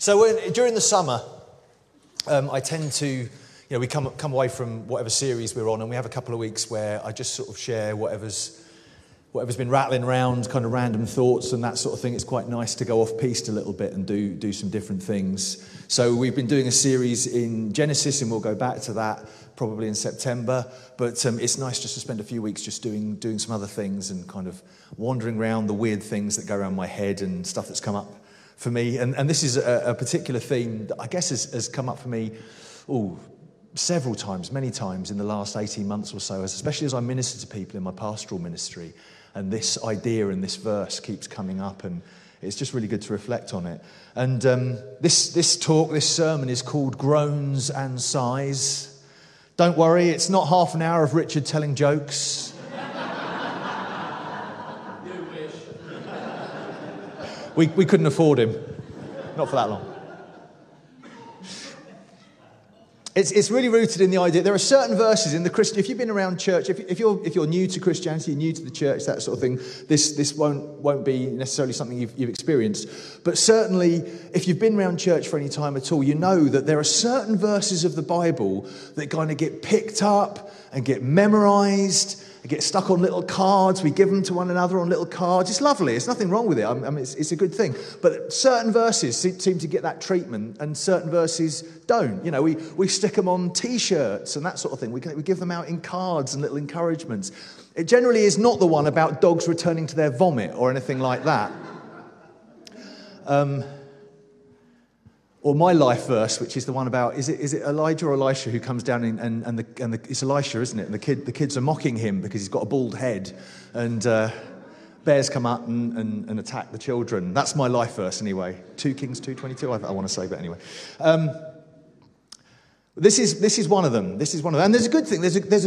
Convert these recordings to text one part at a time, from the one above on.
During the summer, I tend to, we come away from whatever series we're on, and we have a couple of weeks where I just sort of share whatever's been rattling around, kind of random thoughts and that sort of thing. It's quite nice to go off-piste a little bit and do some different things. So we've been doing a series in Genesis, and we'll go back to that probably in September. But it's nice just to spend a few weeks just doing some other things and kind of wandering around the weird things that go around my head and stuff that's come up for me. And this is a particular theme that I guess has come up for me several times, many times in the last 18 months or so, especially as I minister to people in my pastoral ministry. And this idea and this verse keeps coming up, and it's just really good to reflect on it. And this sermon is called Groans and Sighs. Don't worry, it's not half an hour of Richard telling jokes. You wish. We couldn't afford him. Not for that long. It's really rooted in the idea. There are certain verses in the Christian. If you've been around church, if you're new to Christianity, new to the church, that sort of thing, this won't be necessarily something you've experienced. But certainly, if you've been around church for any time at all, you know that there are certain verses of the Bible that kind of get picked up and get memorized. They get stuck on little cards. We give them to one another on little cards. It's lovely. There's nothing wrong with it. I mean, it's a good thing. But certain verses seem to get that treatment, and certain verses don't. We stick them on T-shirts and that sort of thing. We give them out in cards and little encouragements. It generally is not the one about dogs returning to their vomit or anything like that. Or my life verse, which is the one about, is it Elijah or Elisha who comes down and it's Elisha, isn't it? And the kids are mocking him because he's got a bald head, and bears come up and attack the children. That's my life verse anyway. 2 Kings 2:22, I want to say, but anyway. This is one of them. This is one of them. And there's a good thing. There's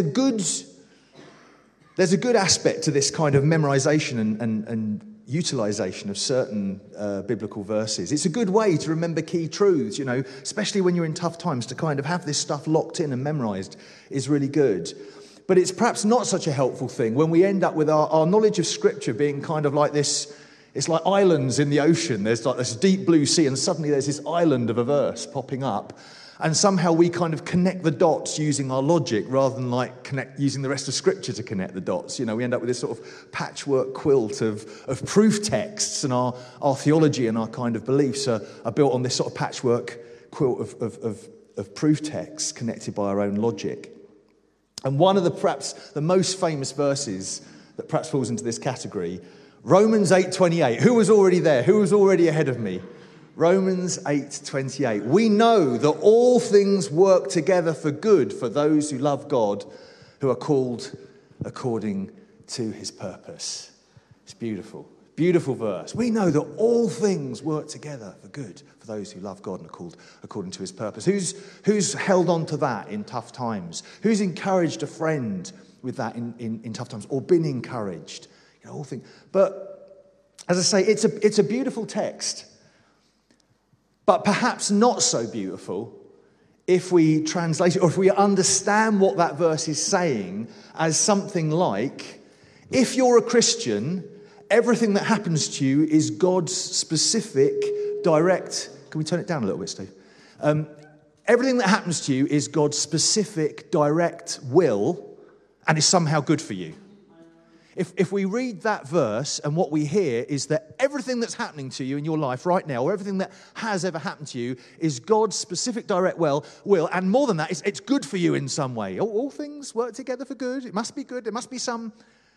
a good aspect to this kind of memorization and utilization of certain biblical verses. It's a good way to remember key truths, especially when you're in tough times. To kind of have this stuff locked in and memorized is really good. But it's perhaps not such a helpful thing when we end up with our knowledge of Scripture being kind of like this. It's like islands in the ocean. There's like this deep blue sea, and suddenly there's this island of a verse popping up. And somehow we kind of connect the dots using our logic rather than using the rest of Scripture to connect the dots. We end up with this sort of patchwork quilt of proof texts, and our theology and our kind of beliefs are built on this sort of patchwork quilt of proof texts connected by our own logic. And one of perhaps the most famous verses that perhaps falls into this category, Romans 8:28. Who was already there? Who was already ahead of me? Romans 8:28. We know that all things work together for good for those who love God, who are called according to his purpose. It's beautiful. Beautiful verse. We know that all things work together for good for those who love God and are called according to his purpose. Who's held on to that in tough times? Who's encouraged a friend with that in tough times, or been encouraged? All things. But as I say, it's a beautiful text. But perhaps not so beautiful if we translate it, or if we understand what that verse is saying as something like, if you're a Christian, everything that happens to you is God's specific, direct... Can we turn it down a little bit, Steve? Everything that happens to you is God's specific, direct will, and is somehow good for you. If we read that verse and what we hear is that everything that's happening to you in your life right now, or everything that has ever happened to you, is God's specific direct will, and more than that, it's good for you in some way. All things work together for good. It must be good. There must be some,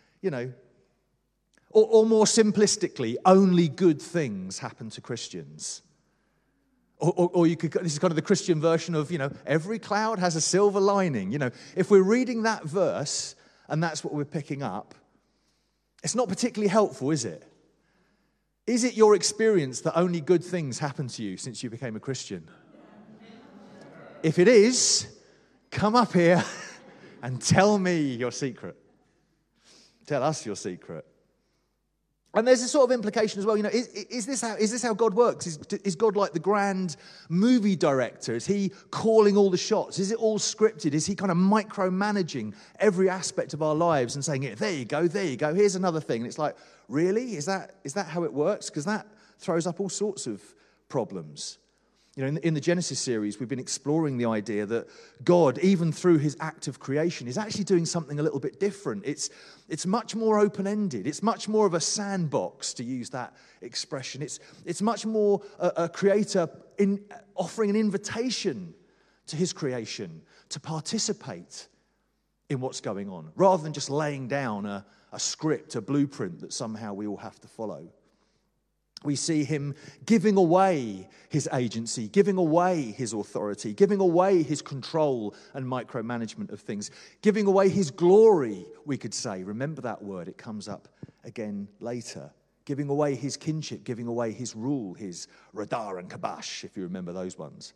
or more simplistically, only good things happen to Christians. Or you could, this is kind of the Christian version of, every cloud has a silver lining. If we're reading that verse and that's what we're picking up, it's not particularly helpful, is it? Is it your experience that only good things happen to you since you became a Christian? If it is, come up here and tell me your secret. Tell us your secret. And there's a sort of implication as well, is this how God works? Is God like the grand movie director? Is he calling all the shots? Is it all scripted? Is he kind of micromanaging every aspect of our lives and saying, there you go, here's another thing. And it's like, really? Is that how it works? Because that throws up all sorts of problems. You know, in the Genesis series, we've been exploring the idea that God, even through his act of creation, is actually doing something a little bit different. It's much more open-ended. It's much more of a sandbox, to use that expression. It's much more a creator offering an invitation to his creation to participate in what's going on, rather than just laying down a script, a blueprint that somehow we all have to follow. We see him giving away his agency, giving away his authority, giving away his control and micromanagement of things, giving away his glory, we could say. Remember that word, it comes up again later. Giving away his kinship, giving away his rule, his radar and kabash, if you remember those ones.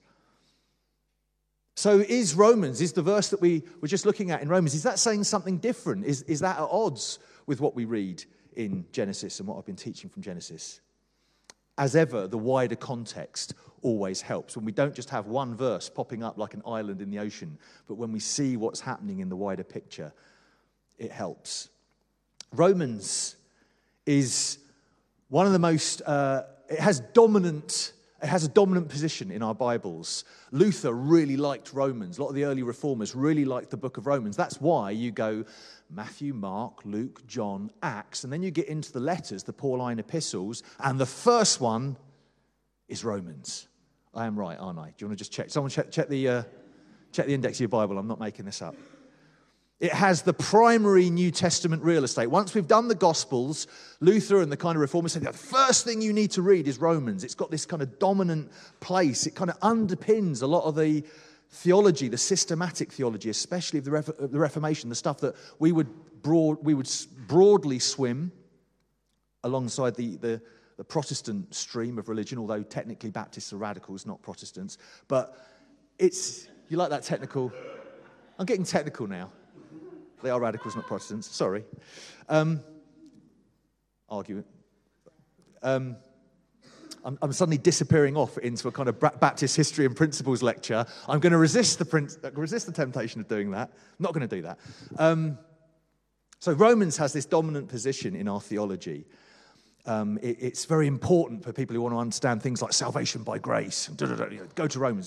So is the verse that we were just looking at in Romans, is that saying something different? Is that at odds with what we read in Genesis and what I've been teaching from Genesis? As ever, the wider context always helps. When we don't just have one verse popping up like an island in the ocean, but when we see what's happening in the wider picture, it helps. Romans is one of the most, it has a dominant position in our Bibles. Luther really liked Romans. A lot of the early reformers really liked the book of Romans. That's why you go Matthew, Mark, Luke, John, Acts, and then you get into the letters, the Pauline epistles, and the first one is Romans. I am right, aren't I? Do you want to just check? Someone check the index of your Bible. I'm not making this up. It has the primary New Testament real estate. Once we've done the Gospels, Luther and the kind of reformers said the first thing you need to read is Romans. It's got this kind of dominant place. It kind of underpins a lot of the theology, the systematic theology, especially of the Reformation, the stuff that we would broadly swim alongside the Protestant stream of religion, although technically Baptists are radicals, not Protestants. But you like that technical? I'm getting technical now. They are radicals, not Protestants. Sorry. Argument. I'm suddenly disappearing off into a kind of Baptist history and principles lecture. I'm going to resist the temptation of doing that. I'm not going to do that. So Romans has this dominant position in our theology. It's very important for people who want to understand things like salvation by grace. Go to Romans.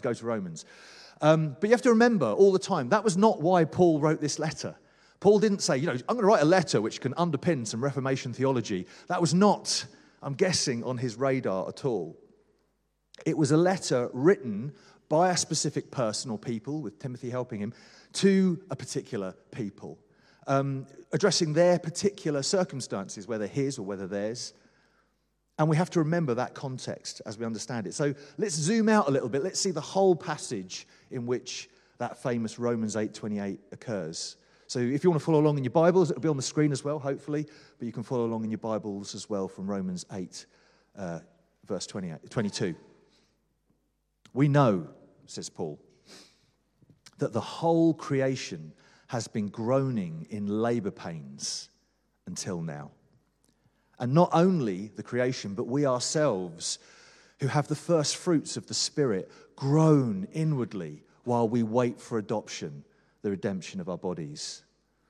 But you have to remember all the time, that was not why Paul wrote this letter. Paul didn't say, I'm going to write a letter which can underpin some Reformation theology. That was not, I'm guessing, on his radar at all. It was a letter written by a specific person or people, with Timothy helping him, to a particular people, addressing their particular circumstances, whether his or whether theirs. And we have to remember that context as we understand it. So let's zoom out a little bit. Let's see the whole passage in which that famous Romans 8:28 occurs. So if you want to follow along in your Bibles, it'll be on the screen as well, hopefully. But you can follow along in your Bibles as well from Romans 8, verse 22. We know, says Paul, that the whole creation has been groaning in labor pains until now. And not only the creation, but we ourselves, who have the first fruits of the Spirit, groan inwardly while we wait for adoption, the redemption of our bodies.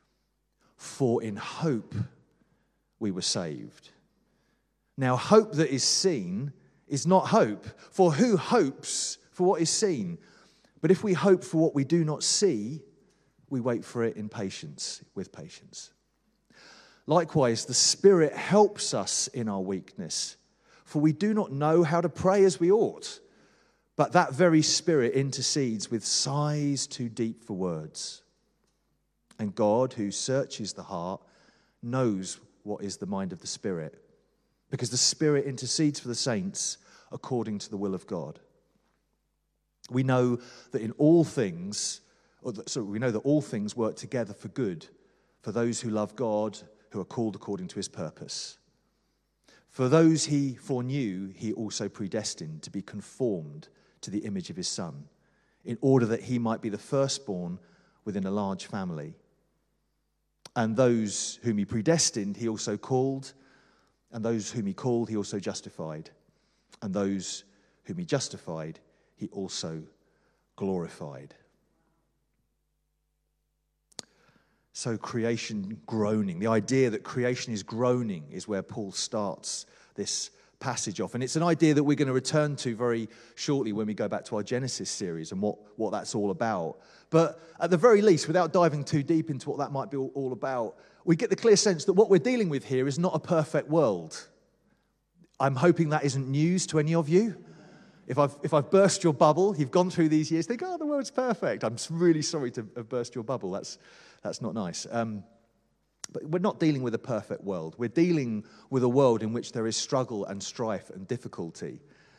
For in hope we were saved. Now, hope that is seen is not hope. For who hopes for what is seen? But if we hope for what we do not see, we wait for it in patience, with patience. Likewise, the Spirit helps us in our weakness, for we do not know how to pray as we ought. But that very Spirit intercedes with sighs too deep for words. And God, who searches the heart, knows what is the mind of the Spirit, because the Spirit intercedes for the saints according to the will of God. We know that all things work together for good for those who love God, who are called according to his purpose. For those he foreknew, he also predestined to be conformed to the image of his Son, in order that he might be the firstborn within a large family. And those whom he predestined, he also called. And those whom he called, he also justified. And those whom he justified, he also glorified. So creation groaning. The idea that creation is groaning is where Paul starts this passage off. And it's an idea that we're going to return to very shortly when we go back to our Genesis series and what that's all about. But at the very least, without diving too deep into what that might be all about, we get the clear sense that what we're dealing with here is not a perfect world. I'm hoping that isn't news to any of you. If I've burst your bubble, you've gone through these years, think, oh, the world's perfect. I'm really sorry to have burst your bubble. That's not nice. But we're not dealing with a perfect world. We're dealing with a world in which there is struggle and strife and difficulty.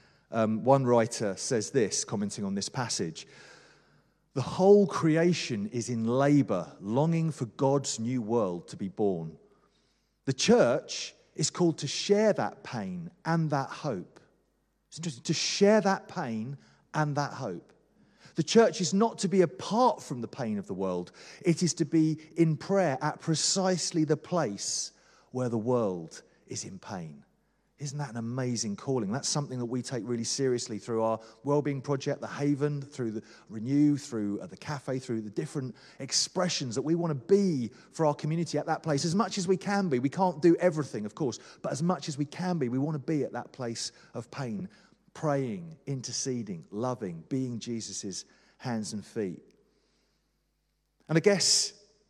One writer says this, commenting on this passage: the whole creation is in labor, longing for God's new world to be born. The church is called to share that pain and that hope. It's interesting, to share that pain and that hope. The church is not to be apart from the pain of the world. It is to be in prayer at precisely the place where the world is in pain. Isn't that an amazing calling? That's something that we take really seriously through our Wellbeing Project, the Haven, through the Renew, through the Cafe, through the different expressions that we want to be for our community at that place as much as we can be. We can't do everything, of course, but as much as we can be, we want to be at that place of pain, praying, interceding, loving, being Jesus' hands and feet. And I guess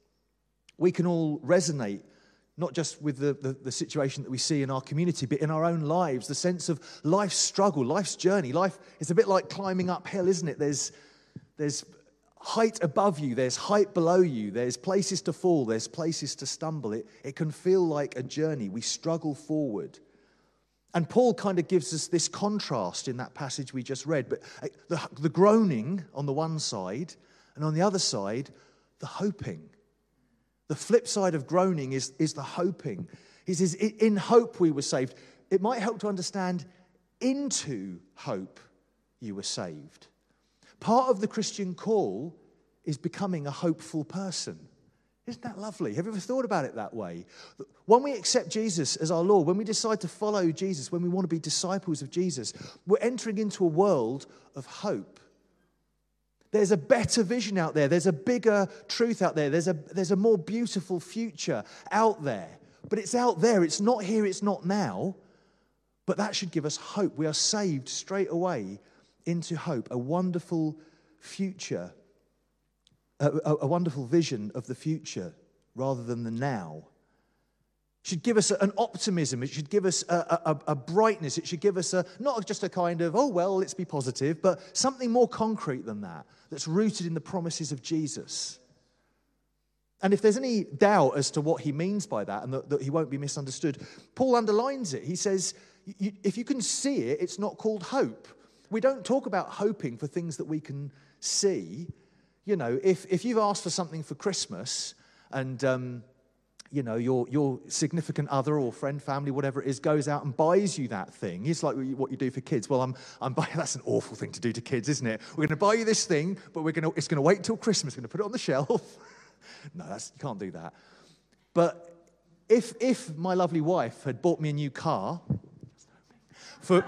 we can all resonate not just with the situation that we see in our community, but in our own lives, the sense of life's struggle, life's journey. Life is a bit like climbing uphill, isn't it? There's height above you, there's height below you, there's places to fall, there's places to stumble. It can feel like a journey. We struggle forward. And Paul kind of gives us this contrast in that passage we just read, but the groaning on the one side, and on the other side, the hoping. The flip side of groaning is the hoping. He says, in hope we were saved. It might help to understand, into hope you were saved. Part of the Christian call is becoming a hopeful person. Isn't that lovely? Have you ever thought about it that way? When we accept Jesus as our Lord, when we decide to follow Jesus, when we want to be disciples of Jesus, we're entering into a world of hope. There's a better vision out there. There's a bigger truth out there. There's a more beautiful future out there. But it's out there. It's not here. It's not now. But that should give us hope. We are saved straight away into hope. A wonderful future. A wonderful vision of the future rather than the now. It should give us an optimism. It should give us a brightness. It should give us not just a kind of, oh, well, let's be positive, but something more concrete than that, that's rooted in the promises of Jesus. And if there's any doubt as to what he means by that and that he won't be misunderstood, Paul underlines it. He says, if you can see it, it's not called hope. We don't talk about hoping for things that we can see. You know, if you've asked for something for Christmas and you know, your significant other or friend, family, whatever it is, goes out and buys you that thing. It's like what you do for kids. Well, I'm buying. That's an awful thing to do to kids, isn't it? We're going to buy you this thing, but it's going to wait till Christmas. We're going to put it on the shelf. No, you can't do that. But if my lovely wife had bought me a new car for...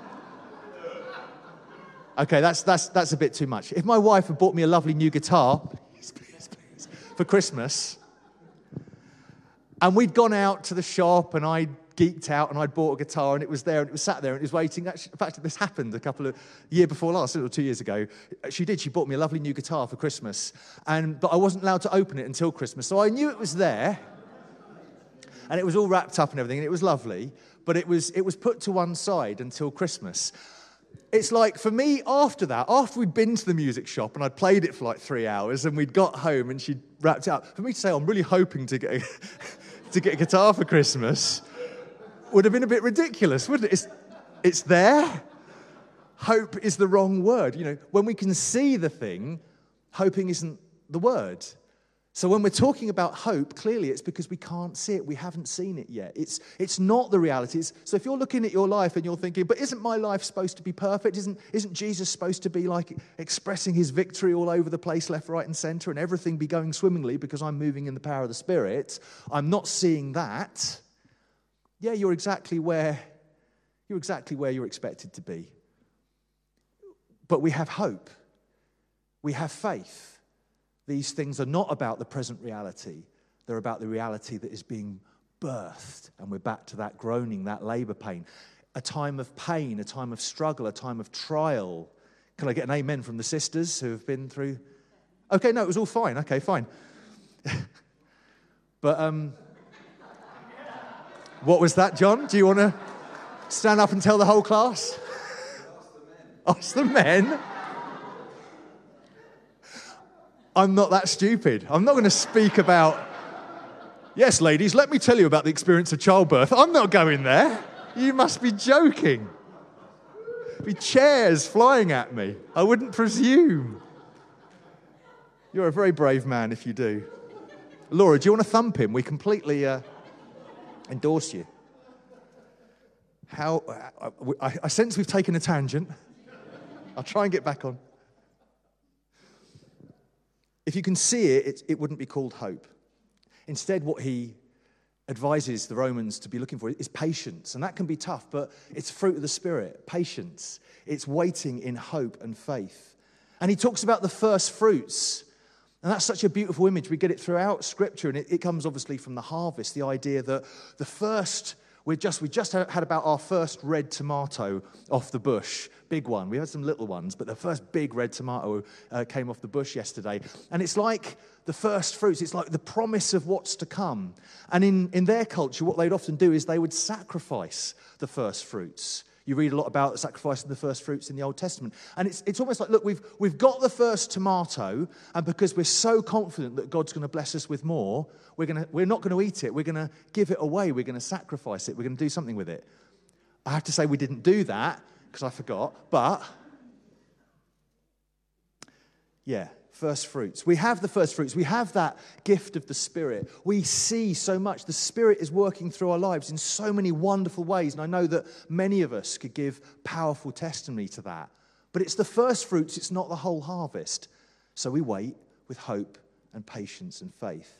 Okay, that's a bit too much. If my wife had bought me a lovely new guitar, please, for Christmas... And we'd gone out to the shop and I'd geeked out and I'd bought a guitar and it was there and it was sat there and it was waiting. Actually, in fact, this happened year before last, or 2 years ago. She bought me a lovely new guitar for Christmas. But I wasn't allowed to open it until Christmas. So I knew it was there and it was all wrapped up and everything and it was lovely. But it was put to one side until Christmas. It's like, for me, after we'd been to the music shop and I'd played it for like 3 hours and we'd got home and she'd wrapped it up, for me to say, I'm really hoping to get a guitar for Christmas would have been a bit ridiculous, wouldn't it? It's there. Hope is the wrong word. You know, when we can see the thing, hoping isn't the word. So when we're talking about hope, clearly it's because we can't see it. We haven't seen it yet. It's not the reality. So if you're looking at your life and you're thinking, but isn't my life supposed to be perfect? Isn't Jesus supposed to be like expressing his victory all over the place, left, right, and center, and everything be going swimmingly because I'm moving in the power of the Spirit? I'm not seeing that. Yeah, you're exactly where you're expected to be. But we have hope. We have faith. These things are not about the present reality. They're about the reality that is being birthed. And we're back to that groaning, that labor pain. a time of pain, a time of struggle, a time of trial. Can I get an amen from the sisters who have been through? Okay, no, it was all fine. Okay, fine. But what was that, John? Do you want to stand up and tell the whole class? Ask the men. I'm not that stupid. I'm not going to speak about, yes, ladies, let me tell you about the experience of childbirth. I'm not going there. You must be joking. Be chairs flying at me. I wouldn't presume. You're a very brave man if you do. Laura, do you want to thump him? We completely endorse you. I sense we've taken a tangent. I'll try and get back on. If you can see it, it wouldn't be called hope. Instead, what he advises the Romans to be looking for is patience. And that can be tough, but it's fruit of the Spirit, patience. It's waiting in hope and faith. And he talks about the first fruits. And that's such a beautiful image. We get it throughout Scripture, and it comes obviously from the harvest, the idea that the first, we just had about our first red tomato off the bush, big one. We had some little ones, but the first big red tomato came off the bush yesterday. And it's like the first fruits. It's like the promise of what's to come. And in their culture, what they'd often do is they would sacrifice the first fruits. You read a lot about sacrificing the first fruits in the Old Testament. And it's almost like, look, we've got the first tomato, and because we're so confident that God's going to bless us with more, we're not going to eat it. We're going to give it away. We're going to sacrifice it. We're going to do something with it. I have to say we didn't do that because I forgot, but yeah, first fruits. We have the first fruits. We have that gift of the Spirit. We see so much. The Spirit is working through our lives in so many wonderful ways. And I know that many of us could give powerful testimony to that. But it's the first fruits. It's not the whole harvest. So we wait with hope and patience and faith.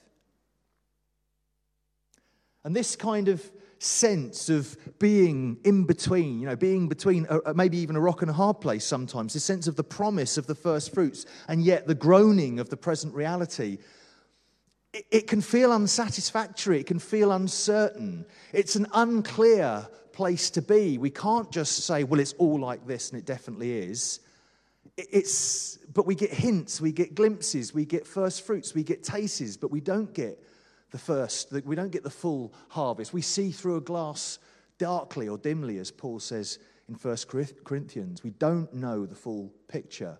And this kind of sense of being in between, being between maybe even a rock and a hard place sometimes, this sense of the promise of the first fruits and yet the groaning of the present reality, it can feel unsatisfactory, it can feel uncertain. It's an unclear place to be. We can't just say, well, it's all like this, and it definitely is. But we get hints, we get glimpses, we get first fruits, we get tastes, but we don't get we don't get the full harvest. We see through a glass darkly or dimly, as Paul says in 1 Corinthians. We don't know the full picture.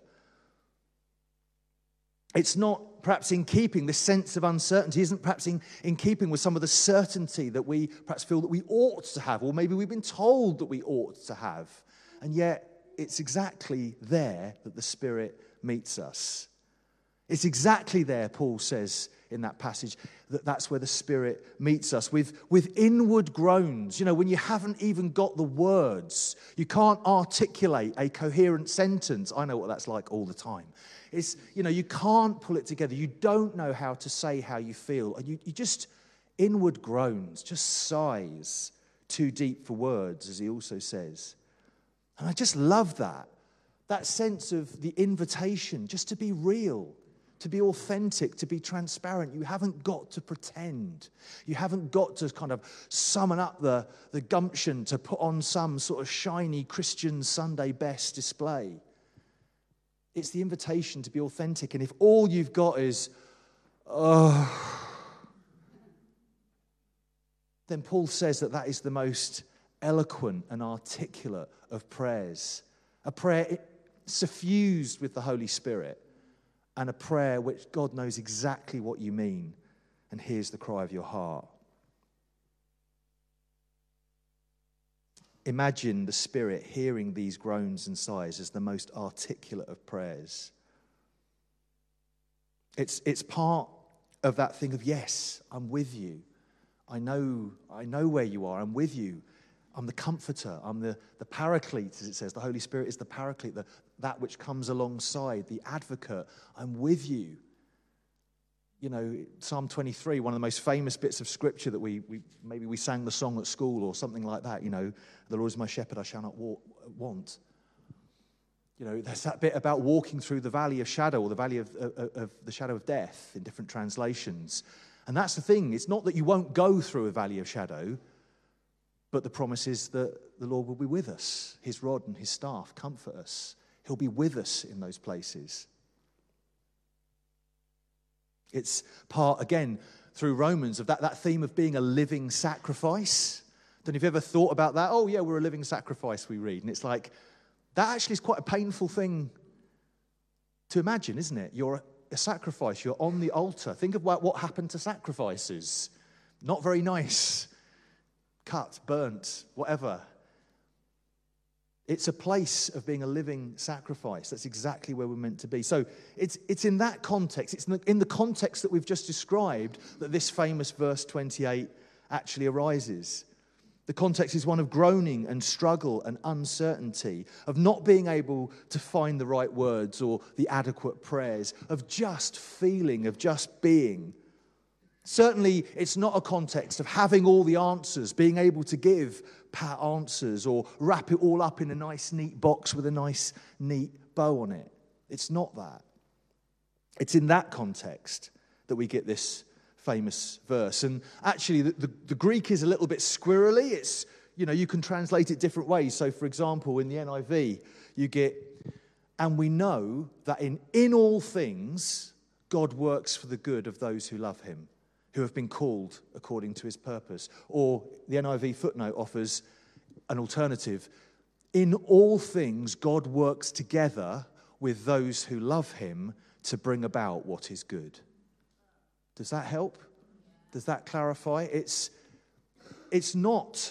It's not perhaps in keeping, this sense of uncertainty isn't perhaps in keeping with some of the certainty that we perhaps feel that we ought to have, or maybe we've been told that we ought to have. And yet it's exactly there that the Spirit meets us. It's exactly there, Paul says in that passage, that's where the Spirit meets us with inward groans. When you haven't even got the words, you can't articulate a coherent sentence. I know what that's like all the time. It's, you can't pull it together. You don't know how to say how you feel. And you just, inward groans, just sighs, too deep for words, as he also says. And I just love that sense of the invitation just to be real, to be authentic, to be transparent. You haven't got to pretend. You haven't got to kind of summon up the gumption to put on some sort of shiny Christian Sunday best display. It's the invitation to be authentic. And if all you've got is, then Paul says that is the most eloquent and articulate of prayers. A prayer suffused with the Holy Spirit. And a prayer which God knows exactly what you mean and hears the cry of your heart. Imagine the Spirit hearing these groans and sighs as the most articulate of prayers. It's part of that thing of, yes, I'm with you. I know where you are. I'm with you. I'm the comforter. I'm the paraclete, as it says. The Holy Spirit is the paraclete, that which comes alongside, the advocate. I'm with you. Psalm 23, one of the most famous bits of Scripture that we sang the song at school or something like that. The Lord is my shepherd, I shall not want. There's that bit about walking through the valley of shadow, or the valley of the shadow of death in different translations. And that's the thing. It's not that you won't go through a valley of shadow, But the promise is that the Lord will be with us. His rod and his staff comfort us. He'll be with us in those places. It's part, again, through Romans, of that theme of being a living sacrifice. Don't know if you've ever thought about that. Oh, yeah, we're a living sacrifice, we read. And it's like, that actually is quite a painful thing to imagine, isn't it? You're a sacrifice. You're on the altar. Think about what happened to sacrifices. Not very nice. Cut, burnt, whatever. It's a place of being a living sacrifice. That's exactly where we're meant to be. So it's in that context, it's in the context that we've just described, that this famous verse 28 actually arises. The context is one of groaning and struggle and uncertainty, of not being able to find the right words or the adequate prayers, of just feeling, of just being. Certainly, it's not a context of having all the answers, being able to give pat answers or wrap it all up in a nice, neat box with a nice, neat bow on it. It's not that. It's in that context that we get this famous verse. And actually, the Greek is a little bit squirrely. It's, you can translate it different ways. So, for example, in the NIV, you get, and we know that in all things, God works for the good of those who love him, who have been called according to his purpose. Or the NIV footnote offers an alternative. In all things, God works together with those who love him to bring about what is good. Does that help? Does that clarify? It's not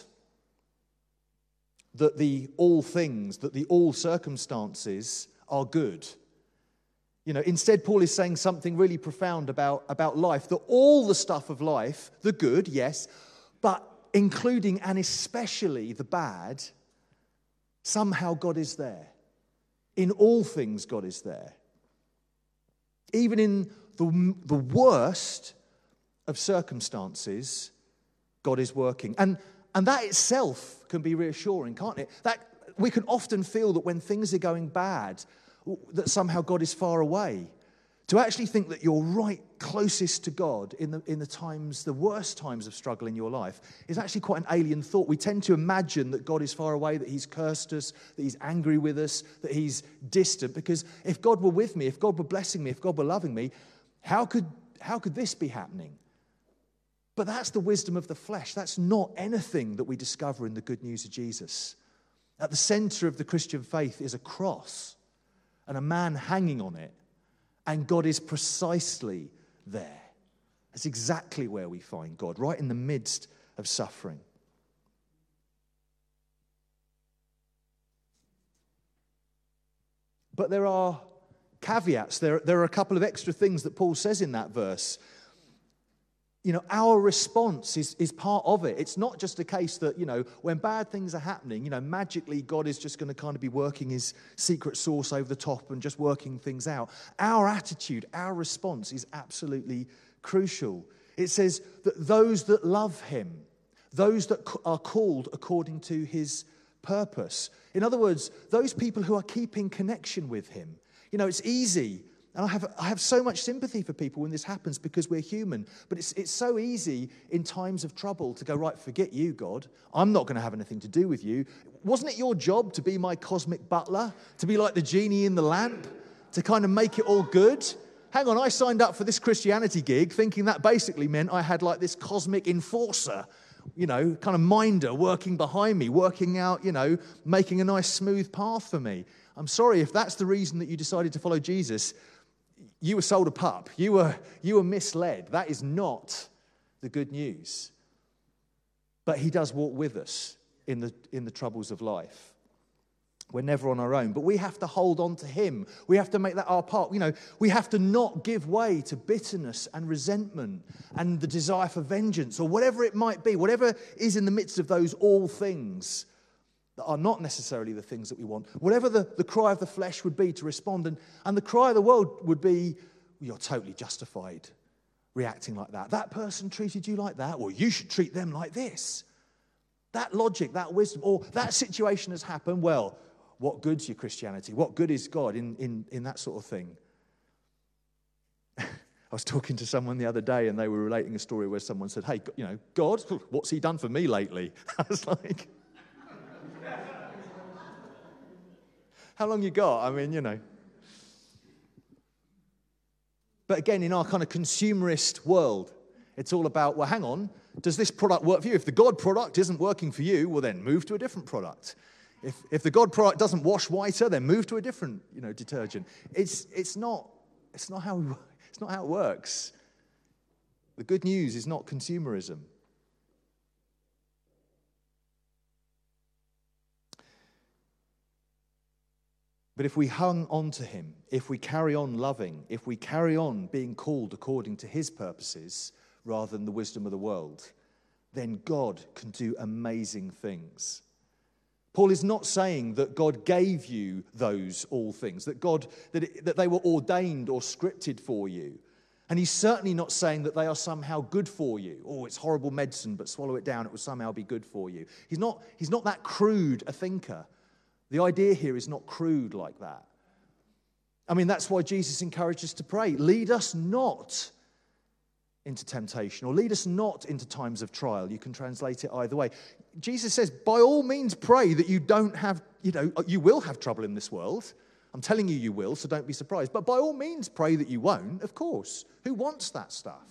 that the all things, that the all circumstances are good. Instead, Paul is saying something really profound about life, that all the stuff of life, the good, yes, but including and especially the bad, somehow God is there. In all things, God is there. Even in the worst of circumstances, God is working. And that itself can be reassuring, can't it? That we can often feel that when things are going bad, that somehow God is far away. To actually think that you're right closest to God in the worst times of struggle in your life is actually quite an alien thought. We tend to imagine that God is far away, that he's cursed us, that he's angry with us, that he's distant. Because if God were with me, if God were blessing me, if God were loving me, how could this be happening? But that's the wisdom of the flesh. That's not anything that we discover in the good news of Jesus. At the center of the Christian faith is a cross and a man hanging on it, and God is precisely there. That's exactly where we find God, right in the midst of suffering. But there are caveats. There are a couple of extra things that Paul says in that verse. Our response is part of it. It's not just a case that, when bad things are happening, magically God is just going to kind of be working his secret sauce over the top and just working things out. Our attitude, our response is absolutely crucial. It says that those that love him, those that are called according to his purpose. In other words, those people who are keeping connection with him. It's easy. And I have so much sympathy for people when this happens because we're human. But it's so easy in times of trouble to go, right, forget you, God. I'm not going to have anything to do with you. Wasn't it your job to be my cosmic butler? To be like the genie in the lamp? To kind of make it all good? Hang on, I signed up for this Christianity gig thinking that basically meant I had like this cosmic enforcer, kind of minder working behind me, working out, making a nice smooth path for me. I'm sorry, if that's the reason that you decided to follow Jesus, you were sold a pup. You were misled. That is not the good news. But he does walk with us in the troubles of life. We're never on our own. But we have to hold on to him. We have to make that our part. We have to not give way to bitterness and resentment and the desire for vengeance or whatever it might be, whatever is in the midst of those all things that are not necessarily the things that we want. Whatever the cry of the flesh would be to respond. And the cry of the world would be, you're totally justified reacting like that. That person treated you like that. Well, you should treat them like this. That logic, that wisdom, or that situation has happened. Well, what good's your Christianity? What good is God in that sort of thing? I was talking to someone the other day and they were relating a story where someone said, hey, God, what's he done for me lately? I was like, how long you got? I mean. But again, in our kind of consumerist world, it's all about, well, hang on, does this product work for you? If the God product isn't working for you, well, then move to a different product. If the God product doesn't wash whiter, then move to a different, detergent. It's not how it works. The good news is not consumerism. But if we hung on to him, if we carry on loving, if we carry on being called according to his purposes rather than the wisdom of the world, then God can do amazing things. Paul is not saying that God gave you those all things, that they were ordained or scripted for you. And he's certainly not saying that they are somehow good for you. Oh, it's horrible medicine, but swallow it down, it will somehow be good for you. He's not that crude a thinker. The idea here is not crude like that. I mean, that's why Jesus encouraged us to pray. Lead us not into temptation, or lead us not into times of trial. You can translate it either way. Jesus says, by all means pray that you don't have, you will have trouble in this world. I'm telling you will, so don't be surprised. But by all means pray that you won't, of course. Who wants that stuff?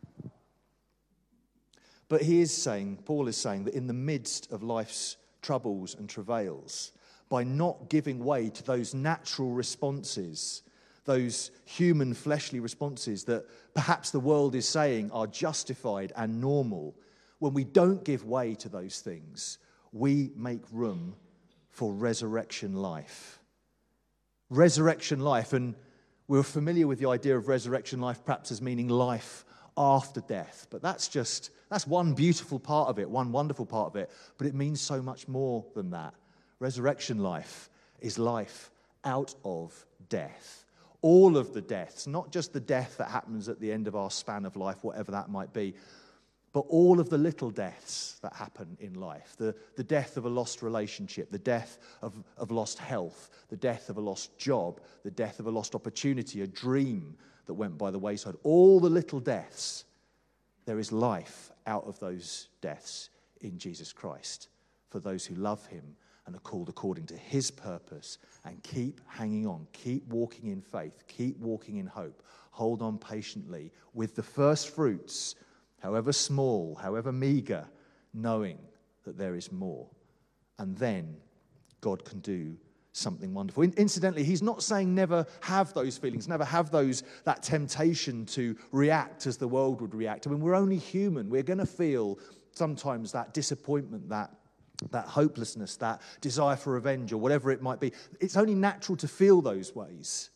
But Paul is saying that in the midst of life's troubles and travails, by not giving way to those natural responses, those human fleshly responses that perhaps the world is saying are justified and normal, when we don't give way to those things, we make room for resurrection life. Resurrection life, and we're familiar with the idea of resurrection life perhaps as meaning life after death, but that's one beautiful part of it, one wonderful part of it, but it means so much more than that. Resurrection life is life out of death. All of the deaths, not just the death that happens at the end of our span of life, whatever that might be, but all of the little deaths that happen in life. The death of a lost relationship, the death of lost health, the death of a lost job, the death of a lost opportunity, a dream that went by the wayside. All the little deaths, there is life out of those deaths in Jesus Christ for those who love him and are called according to his purpose, and keep hanging on, keep walking in faith, keep walking in hope, hold on patiently with the first fruits, however small, however meager, knowing that there is more. And then God can do something wonderful. Incidentally, he's not saying never have those feelings, never have that temptation to react as the world would react. I mean, we're only human. We're going to feel sometimes that disappointment, that hopelessness, that desire for revenge, or whatever it might be. It's only natural to feel those ways.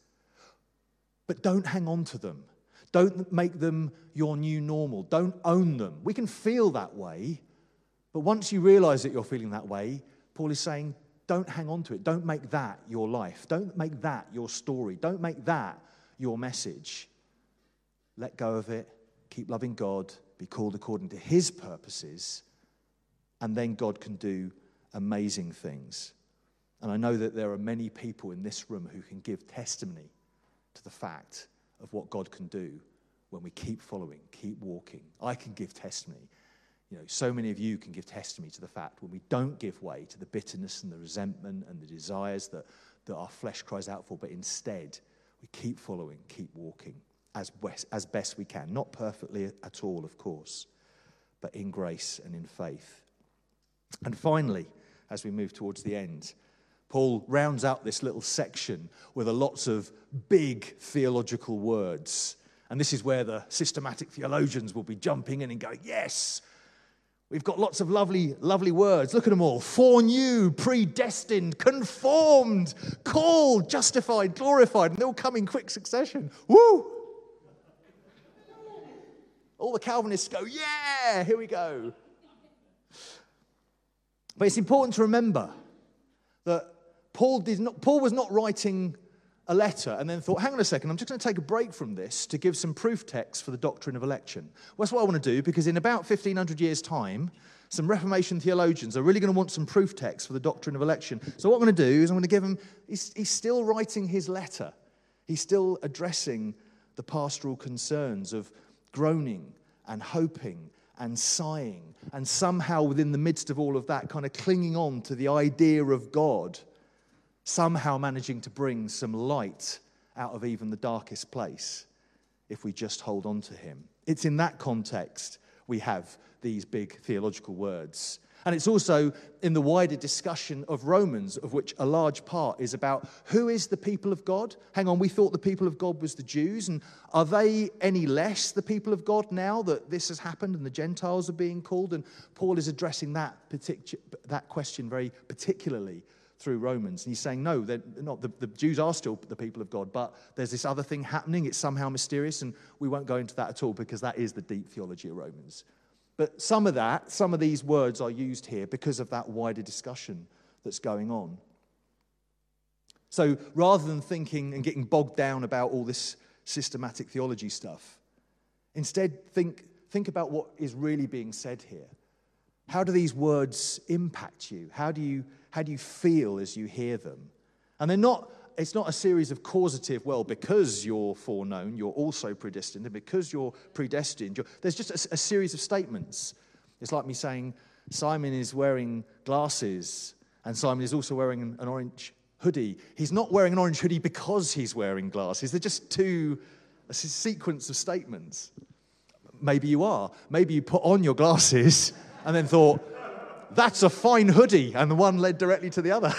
But don't hang on to them. Don't make them your new normal. Don't own them. We can feel that way, but once you realize that you're feeling that way, Paul is saying, don't hang on to it. Don't make that your life. Don't make that your story. Don't make that your message. Let go of it. Keep loving God. Be called according to his purposes. And then God can do amazing things. And I know that there are many people in this room who can give testimony to the fact of what God can do when we keep following, keep walking. I can give testimony. So many of you can give testimony to the fact when we don't give way to the bitterness and the resentment and the desires that our flesh cries out for, but instead we keep following, keep walking as best we can. Not perfectly at all, of course, but in grace and in faith. And finally, as we move towards the end, Paul rounds out this little section with lots of big theological words. And this is where the systematic theologians will be jumping in and going, yes, we've got lots of lovely, lovely words. Look at them all. Foreknew, predestined, conformed, called, justified, glorified. And they all come in quick succession. Woo! All the Calvinists go, yeah, here we go. But it's important to remember that Paul was not writing a letter and then thought, hang on a second, I'm just going to take a break from this to give some proof text for the doctrine of election. Well, that's what I want to do, because in about 1,500 years' time, some Reformation theologians are really going to want some proof text for the doctrine of election. So what I'm going to do is I'm going to give him, he's still writing his letter. He's still addressing the pastoral concerns of groaning and hoping and sighing, and somehow within the midst of all of that, kind of clinging on to the idea of God, somehow managing to bring some light out of even the darkest place if we just hold on to him. It's in that context we have these big theological words. And it's also in the wider discussion of Romans, of which a large part is about who is the people of God? Hang on, we thought the people of God was the Jews, and are they any less the people of God now that this has happened and the Gentiles are being called? And Paul is addressing that question very particularly through Romans. And he's saying, no, they're not. The Jews are still the people of God, but there's this other thing happening. It's somehow mysterious, and we won't go into that at all because that is the deep theology of Romans. But some of these words are used here because of that wider discussion that's going on. So rather than thinking and getting bogged down about all this systematic theology stuff, instead think about what is really being said here. How do these words impact you? How do you feel as you hear them? And it's not a series of causative, well, because you're foreknown, you're also predestined, and because you're predestined, there's just a series of statements. It's like me saying, Simon is wearing glasses, and Simon is also wearing an orange hoodie. He's not wearing an orange hoodie because he's wearing glasses. They're just a sequence of statements. Maybe you are. Maybe you put on your glasses and then thought, that's a fine hoodie, and the one led directly to the other.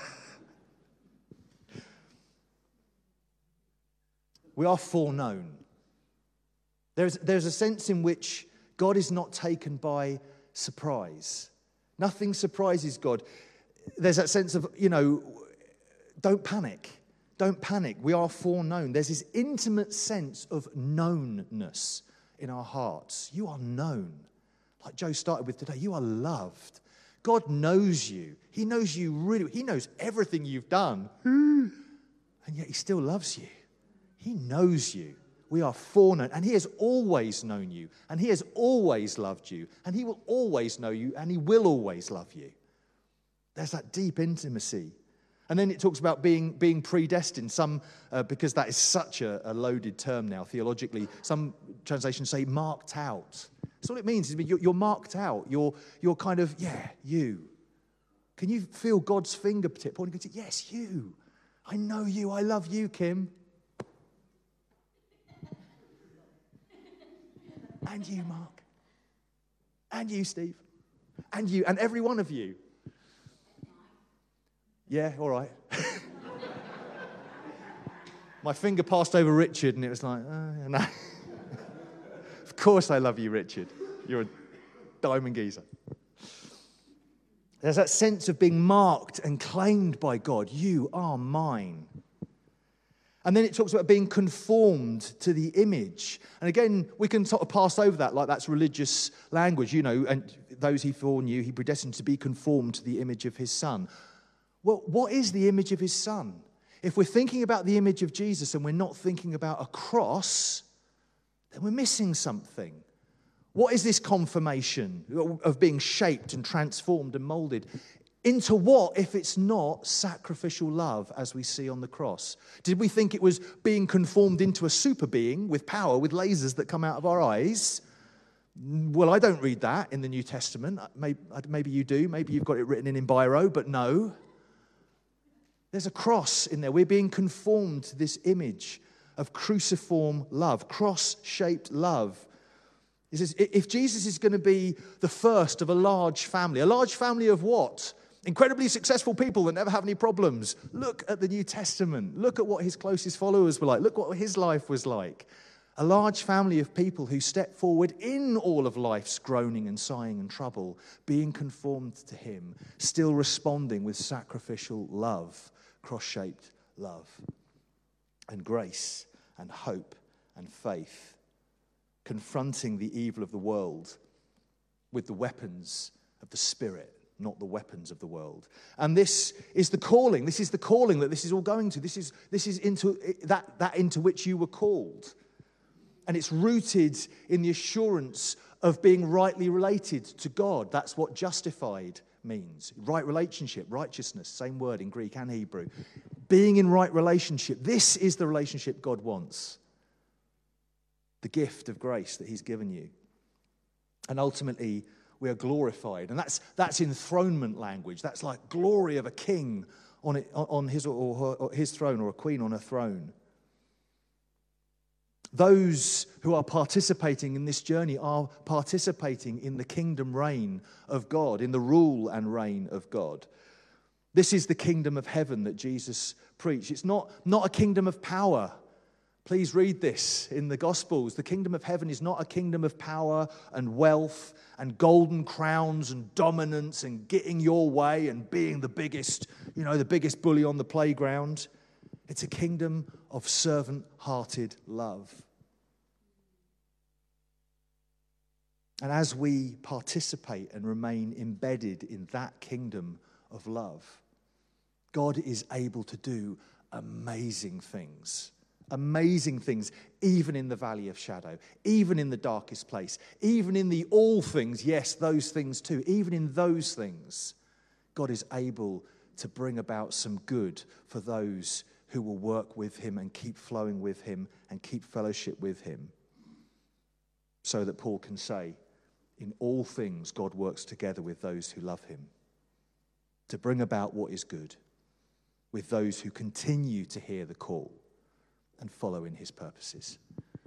We are foreknown. There's a sense in which God is not taken by surprise. Nothing surprises God. There's that sense of, don't panic. Don't panic. We are foreknown. There's this intimate sense of knownness in our hearts. You are known. Like Joe started with today, you are loved. God knows you. He knows you really. He knows everything you've done. And yet he still loves you. He knows you. We are foreknown, and he has always known you, and he has always loved you, and he will always know you, and he will always love you. There's that deep intimacy. And then it talks about being predestined. Some, because that is such a loaded term now theologically, some translations say marked out. That's all it means. You're marked out. You're kind of, you. Can you feel God's fingertip pointing to, yes, you. I know you. I love you, Kim. And you, Mark. And you, Steve. And you. And every one of you. Yeah, all right. My finger passed over Richard, and it was like, no. Of course I love you, Richard. You're a diamond geezer. There's that sense of being marked and claimed by God. You are mine. And then it talks about being conformed to the image. And again, we can sort of pass over that like that's religious language, and those he foreknew, he predestined to be conformed to the image of his Son. Well, what is the image of his Son? If we're thinking about the image of Jesus and we're not thinking about a cross, then we're missing something. What is this confirmation of being shaped and transformed and molded? Into what if it's not sacrificial love as we see on the cross? Did we think it was being conformed into a super being with power, with lasers that come out of our eyes? Well, I don't read that in the New Testament. Maybe you do. Maybe you've got it written in biro, but no. There's a cross in there. We're being conformed to this image of cruciform love, cross-shaped love. He says, if Jesus is going to be the first of a large family of what? Incredibly successful people that never have any problems. Look at the New Testament. Look at what his closest followers were like. Look what his life was like. A large family of people who step forward in all of life's groaning and sighing and trouble, being conformed to him, still responding with sacrificial love, cross-shaped love, and grace and hope and faith, confronting the evil of the world with the weapons of the Spirit, not the weapons of the world. And this is the calling. This is the calling that this is all going to. This is into that into which you were called. And it's rooted in the assurance of being rightly related to God. That's what justified means. Right relationship, righteousness, same word in Greek and Hebrew. Being in right relationship. This is the relationship God wants. the gift of grace that he's given you. And ultimately, we are glorified. And that's enthronement language. That's like glory of a king on his or his throne, or a queen on a throne. Those who are participating in this journey are participating in the kingdom reign of God, in the rule and reign of God. This is the kingdom of heaven that Jesus preached. It's not a kingdom of power. Please read this in the Gospels. The kingdom of heaven is not a kingdom of power and wealth and golden crowns and dominance and getting your way and being the biggest bully on the playground. It's a kingdom of servant-hearted love. And as we participate and remain embedded in that kingdom of love, God is able to do amazing things. Amazing things, even in the valley of shadow, even in the darkest place, even in the all things, yes, those things too, even in those things, God is able to bring about some good for those who will work with him and keep flowing with him and keep fellowship with him. So that Paul can say, in all things, God works together with those who love him to bring about what is good with those who continue to hear the call and follow in his purposes.